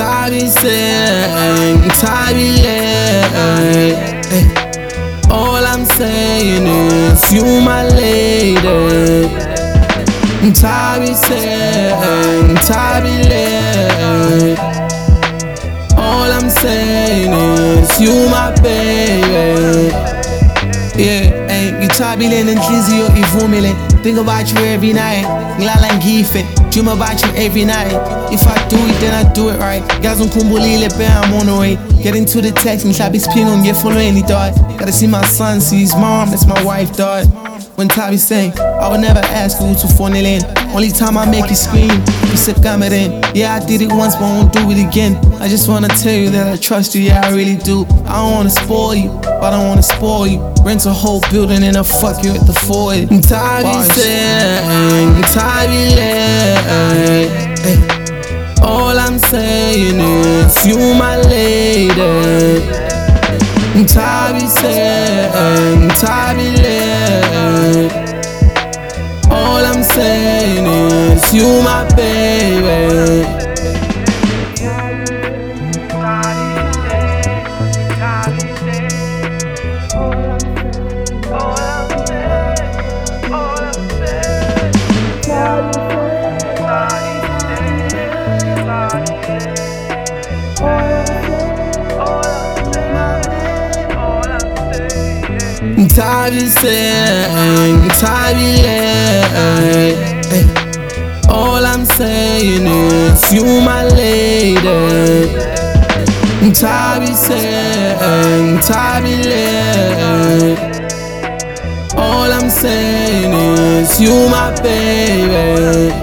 Tabi saying, Tabi all I'm saying is you my lady. Tabi saying, Tabi all I'm saying is you my baby. Yeah, ayy, ngithabile nenhliziyo ivumile. Think about you every night. Ngilala ngife, dream about you every night. If I do it, then I do it right. Ngiyazungikhumbulile, I'm on the way. Getting to the text, ngihlaba isiphingo ngiyefolweni dog. Gotta see my son, see his mom, that's my wife dog. When Tabi sang, I would never ask you to phone it in. Only time I make you scream, you said come it in. Yeah, I did it once, but I won't do it again. I just wanna tell you that I trust you, yeah, I really do. I don't wanna spoil you, but I don't wanna spoil you. Rent a whole building and I'll fuck you at the Ford. Tabi saying, Tabi all I'm saying is you my lady. Tabi saying, Tabi all I'm saying is you my baby. Tabi saying, Tabi all I'm saying is you my lady. Tabi saying, Tabi all I'm saying is you my baby.